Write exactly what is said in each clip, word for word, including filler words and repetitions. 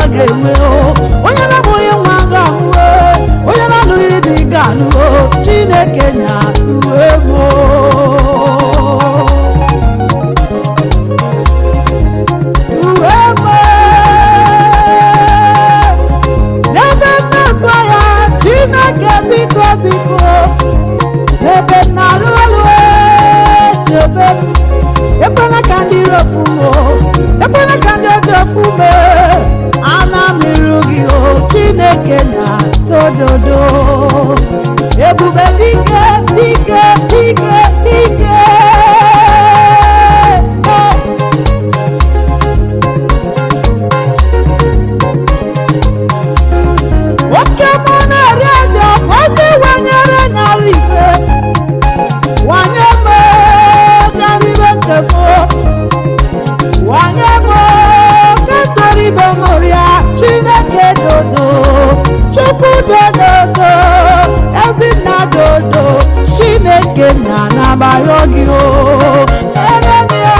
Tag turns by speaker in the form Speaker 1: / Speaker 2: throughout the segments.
Speaker 1: ga-enwe onye na-abụghị nwa ga-anwụ onye na-alụghị di ga-anụ Chineke na-atụ egwu n'ebe na-azụ ya Chineke biko biko n'ebe na-alụ alụ chebe ekwela ka ndị rofumo ekwela ka ndị ojofume ana miru gị o Chineke na dododo ebube dike dike dike dike oke mụ na-eri aja onye wanyere nyara ife wanye m garibe nke m wanye m kesoro ibe ṅụrịa Chineke dodo Chukwu dododo Ezinna dodo Chineke na-anabaghị gị o ere m ya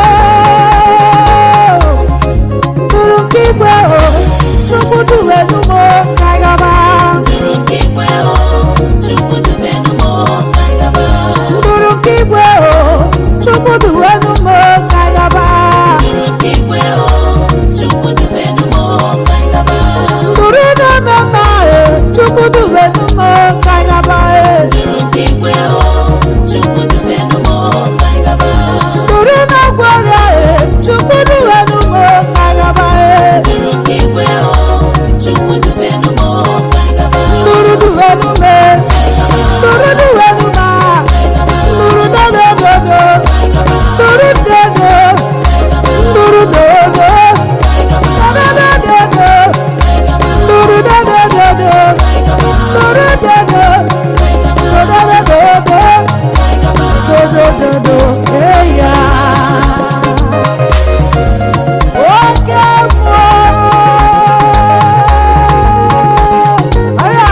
Speaker 1: tụrụ nke igwe o Chukwu dubenu m ka ị gaba
Speaker 2: Nduru nke igwe o Chukwu dubenu m ka ị gaba
Speaker 1: nduru nke igwe o Chukwu dubenu m ka ị gaba
Speaker 2: Nduru nke igwe o Chukwu dubenu m ka ị gaba
Speaker 1: nduru na-eme mma e Chukwu dubenu m ka ị gaba e
Speaker 2: Nduru nke igwe o Chukwu dubenu m ka ị gaba
Speaker 1: nduru na-agwọ ọrịa e Chukwu dubenu m ka ị gaba e
Speaker 2: Nduru nke igwe o Chukwu dubenu m ka ị gaba
Speaker 1: nduru dubenu m nduru dubenu m nduru dodododo nduru dodo nduru dodo dodododo nduru dodododo nduru dodo dodododo dodododo eya oke mmụọ aya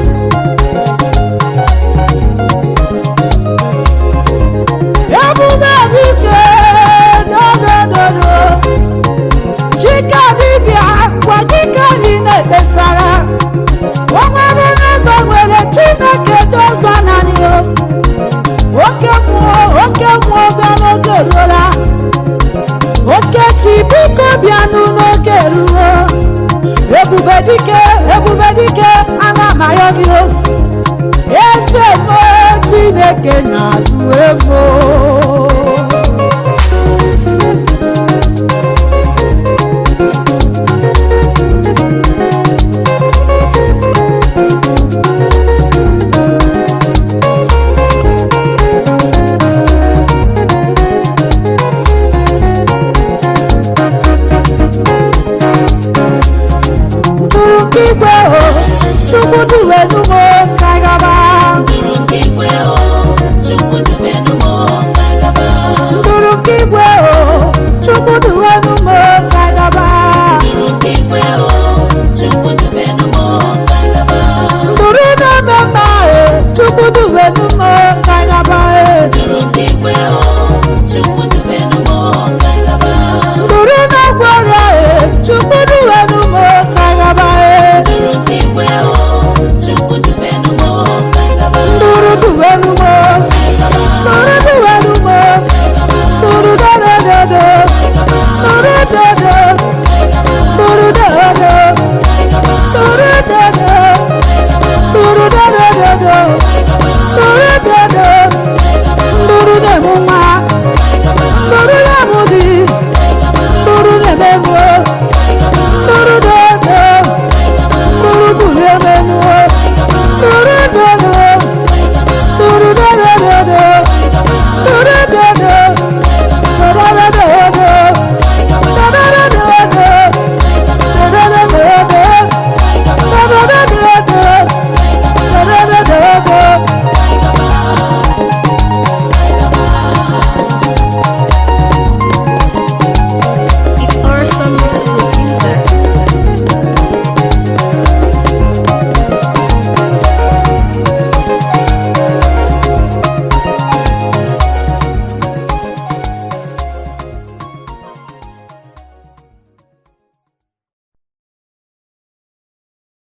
Speaker 1: ebube dike dodododo chike dibịa gwa gị ka anyị na-ekpesara o nwere onye ọzọ nwere Chineke doza naanị o oke mmụọ oke mmụọ bịa n'oge ruola oke chi biko bịanụ n'oge ruo ebube dike ebube dike ana m ayọ gị o eze m Chineke na-atụ egwu